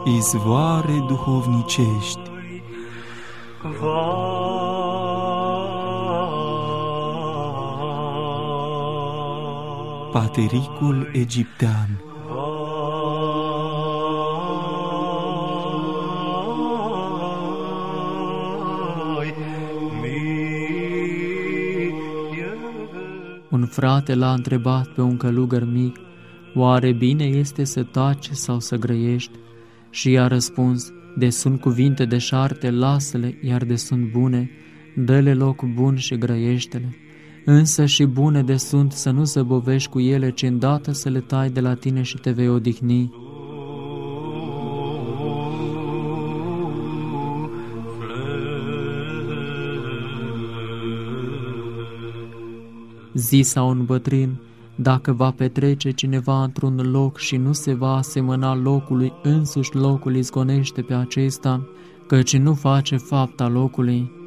izvoare duhovnicești. Patericul egiptean. Un frate l-a întrebat pe un călugăr mic: oare bine este să taci sau să grăiești? Și i-a răspuns: de sunt cuvinte deșarte, lasă-le, iar de sunt bune, dă-le loc bun și grăiește-le. Însă și bune de sunt să nu zăbovești cu ele, ci îndată să le tai de la tine și te vei odihni. Zisa un bătrân: dacă va petrece cineva într-un loc și nu se va asemăna locului, însuși locul izgonește pe acesta, căci nu face fapta locului.